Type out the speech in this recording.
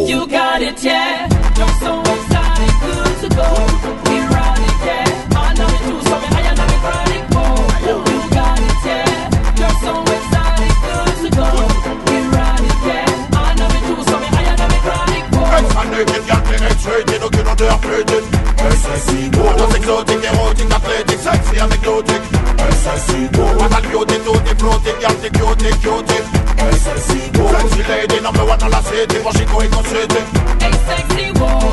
You got it, yeah. You're so excited, good to go. We ride it, yeah. I know you do something, I am not chronic. You got it, yeah. You're so excited, good to go. We ride it, yeah. I know you do something, I am not chronic. Extra naked, y'all penetrated, no good on their plated. SSC, that's exotic, erotic, athletic, sexy and exotic. SSC, what a beauty, tutti, frutti, y'all the cutie, cutie. SSC, sexy lady, number one on la city, but she going to city. Hey, sexy boy.